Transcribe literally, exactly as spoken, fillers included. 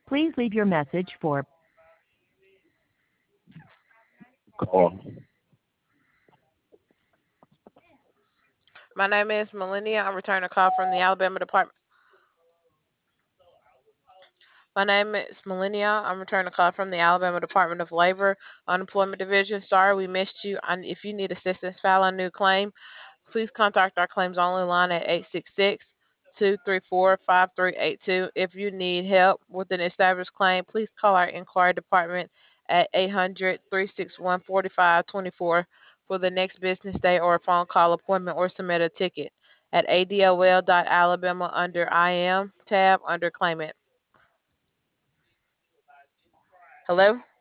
Please leave your message for Call. My name is Melania. I'm returning a call from the Alabama Department. My name is Melania. I'm returning a call from the Alabama Department of Labor Unemployment Division. Sorry we missed you. And if you need assistance filing a new claim, please contact our claims only line at eight six six, two three four, five three eight two. If you need help with an established claim, please call our inquiry department at eight hundred, three six one, four five two four for the next business day or a phone call appointment or submit a ticket at A D O L dot Alabama under I am tab under claimant. Hello?